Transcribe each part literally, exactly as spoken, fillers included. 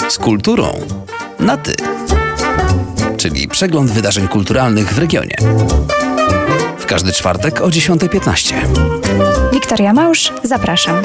Z kulturą na ty. Czyli przegląd wydarzeń kulturalnych w regionie. W każdy czwartek o dziesiąta piętnaście. Wiktoria Małż, zapraszam.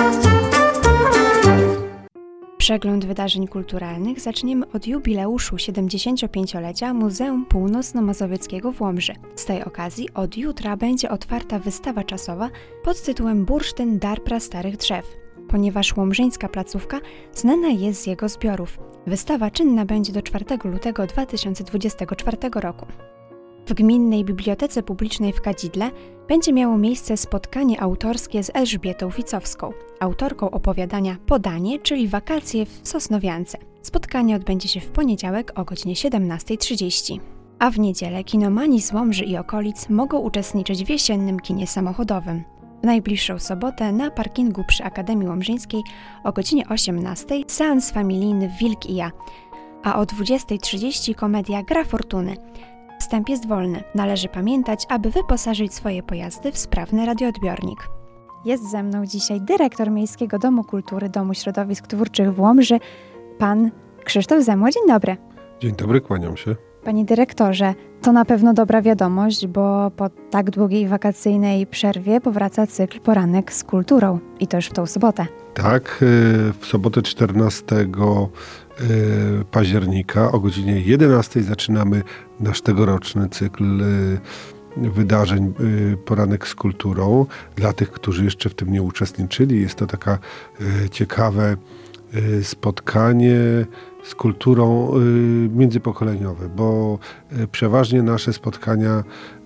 Przegląd wydarzeń kulturalnych zaczniemy od jubileuszu siedemdziesięciopięciolecia Muzeum Północno-Mazowieckiego w Łomży. Z tej okazji od jutra będzie otwarta wystawa czasowa pod tytułem Bursztyn Dar Prastarych Drzew, ponieważ łomżyńska placówka znana jest z jego zbiorów. Wystawa czynna będzie do czwartego lutego dwa tysiące dwudziestego czwartego roku. W Gminnej Bibliotece Publicznej w Kadzidle będzie miało miejsce spotkanie autorskie z Elżbietą Ficowską, autorką opowiadania Podanie, czyli wakacje w Sosnowiance. Spotkanie odbędzie się w poniedziałek o godzinie siedemnasta trzydzieści. A w niedzielę kinomani z Łomży i okolic mogą uczestniczyć w jesiennym kinie samochodowym. W najbliższą sobotę na parkingu przy Akademii Łomżyńskiej o godzinie osiemnastej seans familijny Wilk i ja, a o dwudziesta trzydzieści komedia Gra Fortuny. Wstęp jest wolny. Należy pamiętać, aby wyposażyć swoje pojazdy w sprawny radioodbiornik. Jest ze mną dzisiaj dyrektor Miejskiego Domu Kultury Domu Środowisk Twórczych w Łomży, pan Krzysztof Zemło. Dzień dobry. Dzień dobry, kłaniam się. Panie dyrektorze, to na pewno dobra wiadomość, bo po tak długiej wakacyjnej przerwie powraca cykl Poranek z kulturą i to już w tą sobotę. Tak, w sobotę czternastego października o godzinie jedenastej zaczynamy nasz tegoroczny cykl wydarzeń Poranek z kulturą. Dla tych, którzy jeszcze w tym nie uczestniczyli, jest to taka ciekawe spotkanie z kulturą y, międzypokoleniowe, bo y, przeważnie nasze spotkania y,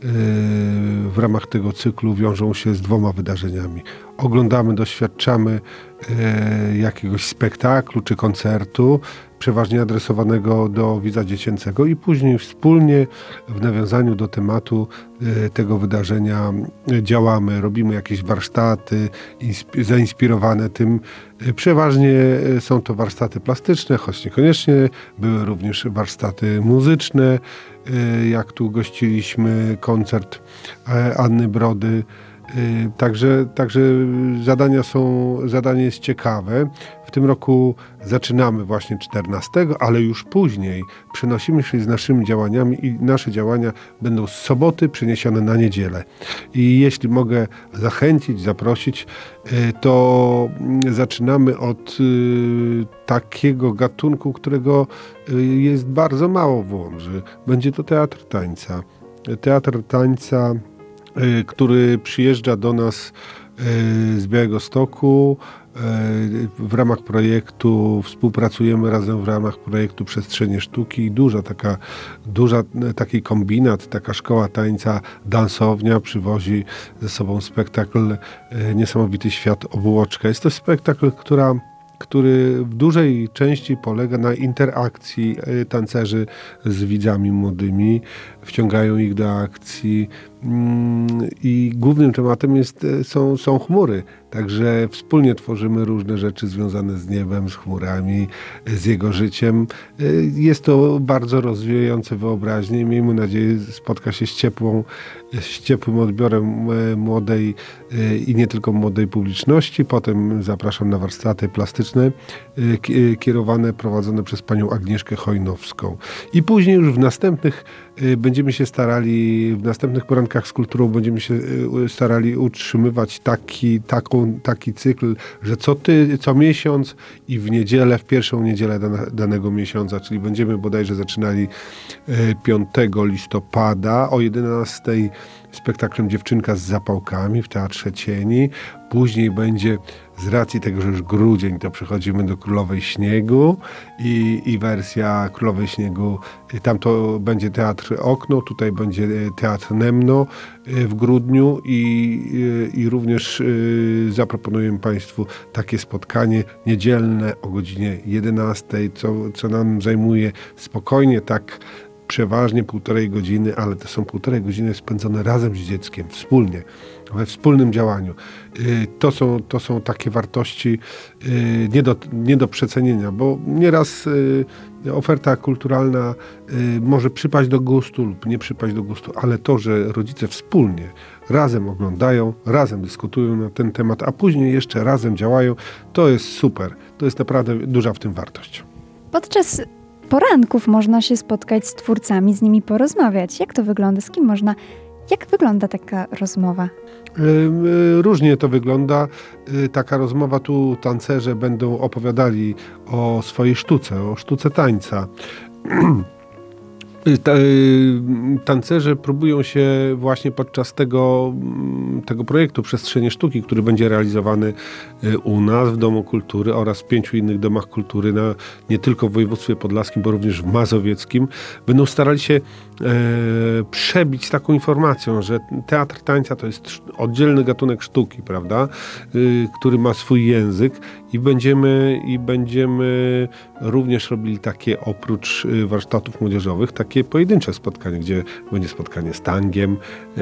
w ramach tego cyklu wiążą się z dwoma wydarzeniami. Oglądamy, doświadczamy y, jakiegoś spektaklu czy koncertu, przeważnie adresowanego do widza dziecięcego i później wspólnie w nawiązaniu do tematu y, tego wydarzenia y, działamy, robimy jakieś warsztaty insp- zainspirowane tym. Y, przeważnie y, są to warsztaty plastyczne, choć niekoniecznie. Były również warsztaty muzyczne, y, jak tu gościliśmy koncert y, Anny Brody. Także, także zadania są, zadanie jest ciekawe. W tym roku zaczynamy właśnie czternastego, ale już później przenosimy się z naszymi działaniami i nasze działania będą z soboty przeniesione na niedzielę. I jeśli mogę zachęcić, zaprosić, to zaczynamy od takiego gatunku, którego jest bardzo mało w Łomży. Będzie to teatr tańca. Teatr tańca, który przyjeżdża do nas z Białegostoku. W ramach projektu współpracujemy razem w ramach projektu Przestrzenie Sztuki i duża taka, duża taki kombinat, taka szkoła tańca, dansownia przywozi ze sobą spektakl Niesamowity Świat Obłoczka. Jest to spektakl, która który w dużej części polega na interakcji tancerzy z widzami młodymi, wciągają ich do akcji i głównym tematem jest, są, są chmury. Także wspólnie tworzymy różne rzeczy związane z niebem, z chmurami, z jego życiem. Jest to bardzo rozwijające wyobraźnię i miejmy nadzieję spotka się z ciepłą, z ciepłym odbiorem młodej i nie tylko młodej publiczności. Potem zapraszam na warsztaty plastyczne kierowane, prowadzone przez panią Agnieszkę Chojnowską. I później już w następnych będziemy się starali, w następnych porankach z kulturą będziemy się starali utrzymywać taki, taką, taki cykl, że co, ty, co miesiąc i w niedzielę, w pierwszą niedzielę dane, danego miesiąca, czyli będziemy bodajże zaczynali piątego listopada o jedenastej spektaklem Dziewczynka z zapałkami w Teatrze Cieni. Później będzie, z racji tego, że już grudzień, to przechodzimy do Królowej Śniegu i, i wersja Królowej Śniegu, tam to będzie Teatr Okno, tutaj będzie Teatr Nemno w grudniu i, i również zaproponujemy Państwu takie spotkanie niedzielne o godzinie jedenastej, co, co nam zajmuje spokojnie tak przeważnie półtorej godziny, ale to są półtorej godziny spędzone razem z dzieckiem, wspólnie, we wspólnym działaniu. To są, to są takie wartości nie do, nie do przecenienia, bo nieraz oferta kulturalna może przypaść do gustu lub nie przypaść do gustu, ale to, że rodzice wspólnie razem oglądają, razem dyskutują na ten temat, a później jeszcze razem działają, to jest super. To jest naprawdę duża w tym wartość. Podczas poranków można się spotkać z twórcami, z nimi porozmawiać. Jak to wygląda? Z kim można? Jak wygląda taka rozmowa? Różnie to wygląda. Taka rozmowa, tu tancerze będą opowiadali o swojej sztuce, o sztuce tańca. Tancerze próbują się właśnie podczas tego, tego projektu Przestrzenie Sztuki, który będzie realizowany u nas w Domu Kultury oraz w pięciu innych domach kultury, na, nie tylko w województwie podlaskim, bo również w mazowieckim, będą starali się e, przebić taką informacją, że teatr tańca to jest oddzielny gatunek sztuki, prawda, y, który ma swój język i będziemy, i będziemy również robili takie, oprócz warsztatów młodzieżowych, takie pojedyncze spotkanie, gdzie będzie spotkanie z tangiem.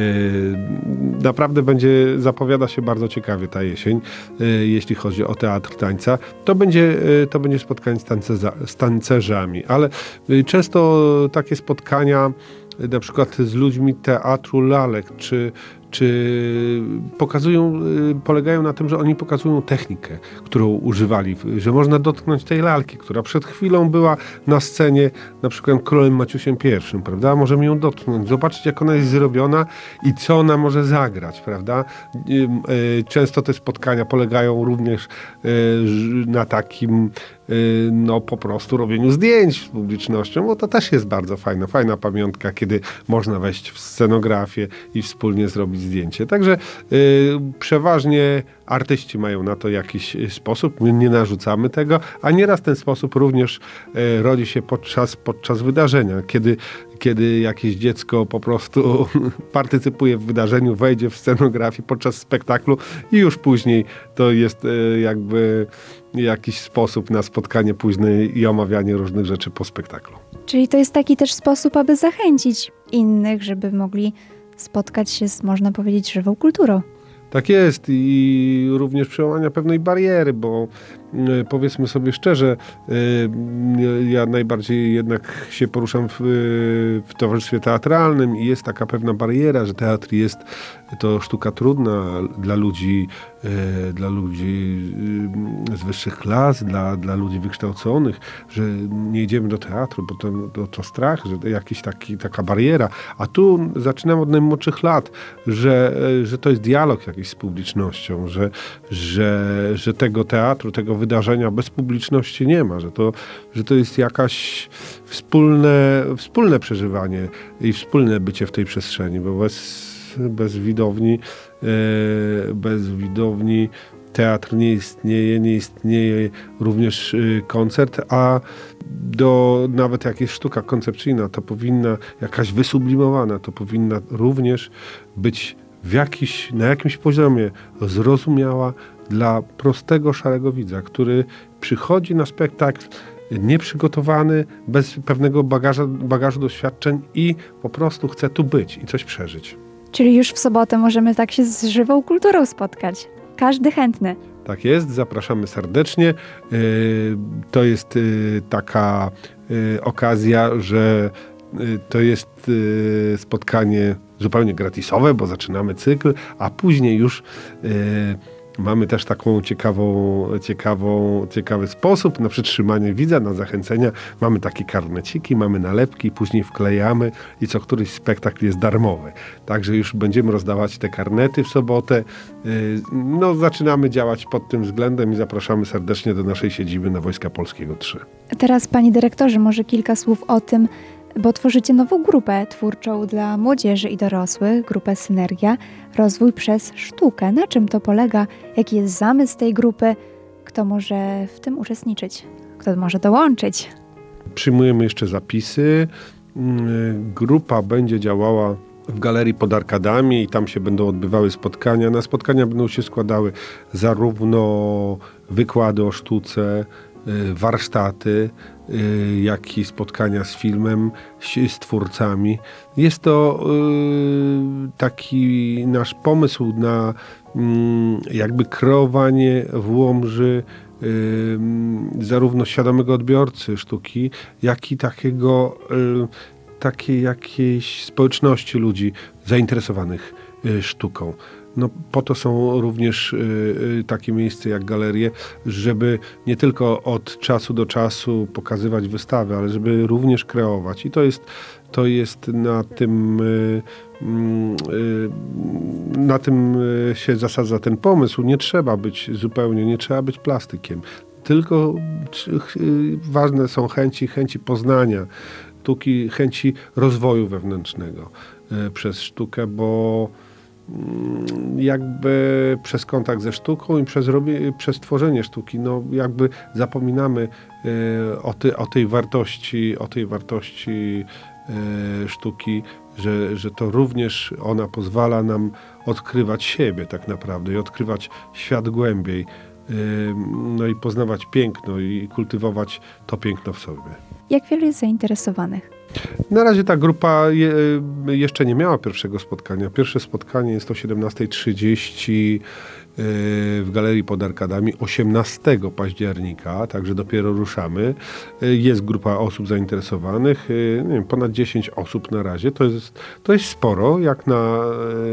Naprawdę będzie, zapowiada się bardzo ciekawie ta jesień, jeśli chodzi o teatr tańca. To będzie, to będzie spotkanie z, tanceza, z tancerzami, ale często takie spotkania na przykład z ludźmi teatru lalek, czy czy pokazują, polegają na tym, że oni pokazują technikę, którą używali, że można dotknąć tej lalki, która przed chwilą była na scenie, na przykład Królem Maciusiem I, prawda? Możemy ją dotknąć, zobaczyć, jak ona jest zrobiona i co ona może zagrać, prawda? Często te spotkania polegają również na takim, no po prostu robieniu zdjęć z publicznością, bo to też jest bardzo fajna, fajna pamiątka, kiedy można wejść w scenografię i wspólnie zrobić zdjęcie. Także y, przeważnie artyści mają na to jakiś sposób, my nie narzucamy tego, a nieraz ten sposób również y, rodzi się podczas, podczas wydarzenia, kiedy, kiedy jakieś dziecko po prostu partycypuje w wydarzeniu, wejdzie w scenografię podczas spektaklu i już później to jest y, jakby jakiś sposób na spotkanie późne i omawianie różnych rzeczy po spektaklu. Czyli to jest taki też sposób, aby zachęcić innych, żeby mogli spotkać się z, można powiedzieć, żywą kulturą. Tak jest i również przełamania pewnej bariery, bo y, powiedzmy sobie szczerze, y, ja najbardziej jednak się poruszam w, w towarzystwie teatralnym i jest taka pewna bariera, że teatr jest to sztuka trudna dla ludzi, y, dla ludzi y, z wyższych klas, dla, dla ludzi wykształconych, że nie idziemy do teatru, bo to, to, to strach, że jakiś taki, taka bariera. A tu zaczynam od najmłodszych lat, że, że to jest dialog jakiś z publicznością, że, że, że tego teatru, tego wydarzenia bez publiczności nie ma, że to, że to jest jakaś wspólne, wspólne przeżywanie i wspólne bycie w tej przestrzeni, bo bez, bez widowni, bez widowni teatr nie istnieje, nie istnieje również koncert, a do nawet jak jest sztuka koncepcyjna, to powinna jakaś wysublimowana, to powinna również być w jakiś, na jakimś poziomie zrozumiała dla prostego, szarego widza, który przychodzi na spektakl nieprzygotowany, bez pewnego bagaża, bagażu doświadczeń i po prostu chce tu być i coś przeżyć. Czyli już w sobotę możemy tak się z żywą kulturą spotkać. Każdy chętny. Tak jest, zapraszamy serdecznie. To jest taka okazja, że to jest spotkanie zupełnie gratisowe, bo zaczynamy cykl, a później już mamy też taką ciekawą, ciekawą, ciekawy sposób na przytrzymanie widza, na zachęcenia. Mamy takie karneciki, mamy nalepki, później wklejamy i co któryś spektakl jest darmowy. Także już będziemy rozdawać te karnety w sobotę. No, zaczynamy działać pod tym względem i zapraszamy serdecznie do naszej siedziby na Wojska Polskiego trzy. Teraz, panie dyrektorze, może kilka słów o tym, bo tworzycie nową grupę twórczą dla młodzieży i dorosłych, grupę Synergia, rozwój przez sztukę. Na czym to polega? Jaki jest zamysł tej grupy? Kto może w tym uczestniczyć? Kto może dołączyć? Przyjmujemy jeszcze zapisy. Grupa będzie działała w galerii pod arkadami i tam się będą odbywały spotkania. Na spotkania będą się składały zarówno wykłady o sztuce, warsztaty, jak i spotkania z filmem, z twórcami. Jest to taki nasz pomysł na jakby kreowanie w Łomży zarówno świadomego odbiorcy sztuki, jak i takiego, takiej jakiejś społeczności ludzi zainteresowanych sztuką. no po to są również y, takie miejsca jak galerie, żeby nie tylko od czasu do czasu pokazywać wystawy, ale żeby również kreować. I to jest, to jest na tym, y, y, na tym się zasadza ten pomysł. Nie trzeba być zupełnie, nie trzeba być plastykiem. Tylko y, ważne są chęci, chęci poznania, sztuki, chęci rozwoju wewnętrznego y, przez sztukę, bo jakby przez kontakt ze sztuką i przez, robię, przez tworzenie sztuki, no jakby zapominamy y, o, ty, o tej wartości, o tej wartości y, sztuki, że, że to również ona pozwala nam odkrywać siebie tak naprawdę i odkrywać świat głębiej, y, no i poznawać piękno i kultywować to piękno w sobie. Jak wielu jest zainteresowanych? Na razie ta grupa je, jeszcze nie miała pierwszego spotkania. Pierwsze spotkanie jest o siedemnasta trzydzieści w Galerii pod Arkadami osiemnastego października, także dopiero ruszamy. Jest grupa osób zainteresowanych, nie wiem, ponad dziesięć osób na razie. To jest, to jest sporo, jak na,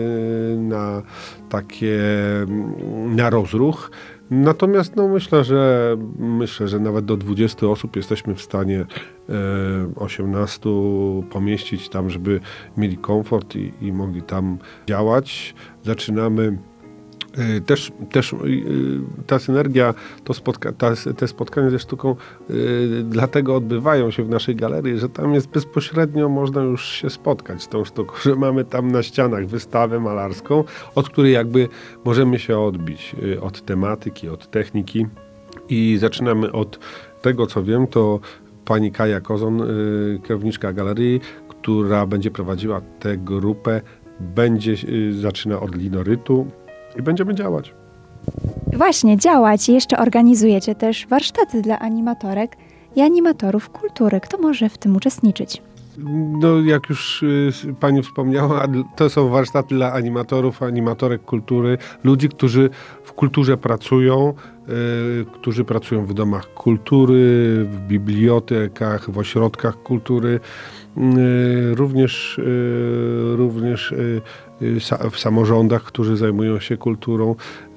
na takie, na rozruch. Natomiast no, myślę, że myślę, że nawet do dwudziestu osób jesteśmy w stanie e, osiemnastu pomieścić tam, żeby mieli komfort i, i mogli tam działać. Zaczynamy e, też, też e, ta synergia, to spotka, ta, te spotkania ze sztuką e, dlatego odbywają się w naszej galerii, że tam jest bezpośrednio można już się spotkać z tą sztuką, że mamy tam na ścianach wystawę malarską, od której jakby możemy się odbić e, od tematyki, od techniki i zaczynamy od tego, co wiem, to pani Kaja Kozon, e, kierowniczka galerii, która będzie prowadziła tę grupę, będzie e, zaczyna od linorytu i będziemy działać. Właśnie, działać. Jeszcze organizujecie też warsztaty dla animatorek i animatorów kultury. Kto może w tym uczestniczyć? No, jak już y, pani wspomniała, to są warsztaty dla animatorów, animatorek kultury, ludzi, którzy w kulturze pracują, y, którzy pracują w domach kultury, w bibliotekach, w ośrodkach kultury, y, również, y, również y, w samorządach, którzy zajmują się kulturą.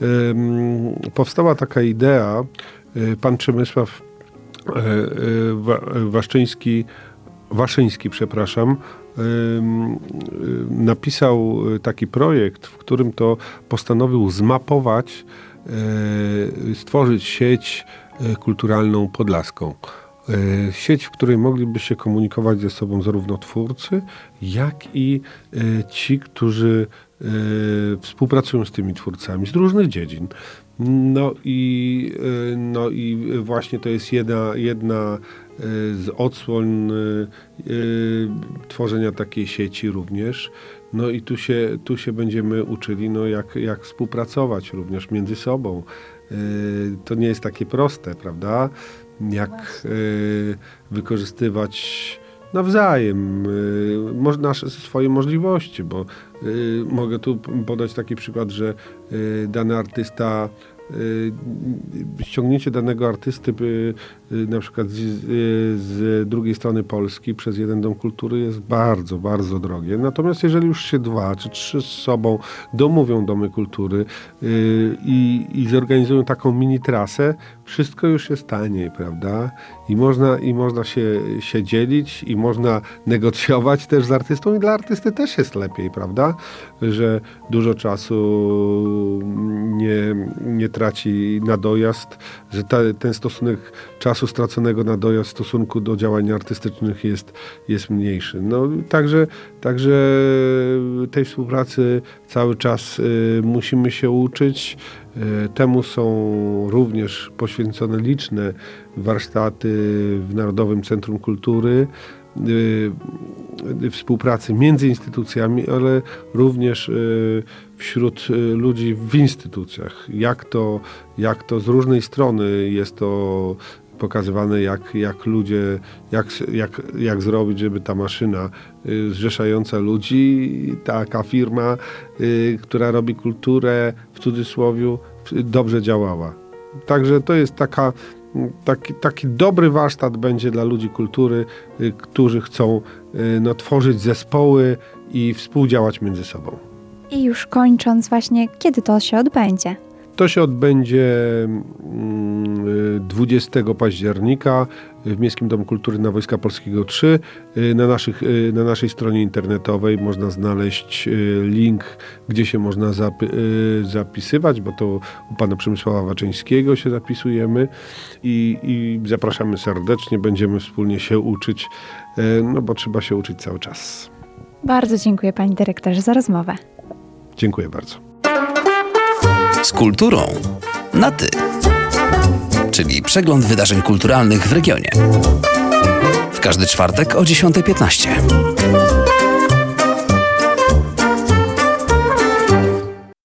Y, powstała taka idea, y, pan Przemysław y, y, Waszczyński, Waszyński, przepraszam, napisał taki projekt, w którym to postanowił zmapować, stworzyć sieć kulturalną podlaską. Sieć, w której mogliby się komunikować ze sobą zarówno twórcy, jak i ci, którzy współpracują z tymi twórcami z różnych dziedzin. No i, no i właśnie to jest jedna, jedna z odsłon y, y, tworzenia takiej sieci również. No i tu się, tu się będziemy uczyli, no jak, jak współpracować również między sobą. Y, to nie jest takie proste, prawda? Jak y, wykorzystywać nawzajem y, nasze swoje możliwości, bo y, mogę tu podać taki przykład, że y, dany artysta ściągnięcie danego artysty na przykład z, z drugiej strony Polski przez jeden dom kultury jest bardzo, bardzo drogie. Natomiast jeżeli już się dwa czy trzy z sobą domówią domy kultury i, i zorganizują taką mini trasę, wszystko już jest taniej, prawda? I można, i można się, się dzielić i można negocjować też z artystą i dla artysty też jest lepiej, prawda? Że dużo czasu nie, nie traci na dojazd, że ta, ten stosunek czasu straconego na dojazd w stosunku do działań artystycznych jest, jest mniejszy. No, także, także tej współpracy cały czas y, musimy się uczyć. Y, temu są również poświęcone liczne warsztaty w Narodowym Centrum Kultury, y, y, współpracy między instytucjami, ale również y, wśród ludzi w instytucjach. Jak to, jak to z różnej strony jest to pokazywane, jak, jak ludzie, jak, jak, jak zrobić, żeby ta maszyna y, zrzeszająca ludzi, taka firma, y, która robi kulturę, w cudzysłowie, dobrze działała. Także to jest taka, taki, taki dobry warsztat będzie dla ludzi kultury, y, którzy chcą y, no, tworzyć zespoły i współdziałać między sobą. I już kończąc właśnie, kiedy to się odbędzie? To się odbędzie dwudziestego października w Miejskim Domu Kultury na Wojska Polskiego trzy. Na, naszych, na naszej stronie internetowej można znaleźć link, gdzie się można zapy- zapisywać, bo to u pana Przemysława Waczyńskiego się zapisujemy i, i zapraszamy serdecznie. Będziemy wspólnie się uczyć, no bo trzeba się uczyć cały czas. Bardzo dziękuję panie dyrektorze za rozmowę. Dziękuję bardzo. Z kulturą na ty, czyli przegląd wydarzeń kulturalnych w regionie. W każdy czwartek o dziesiąta piętnaście.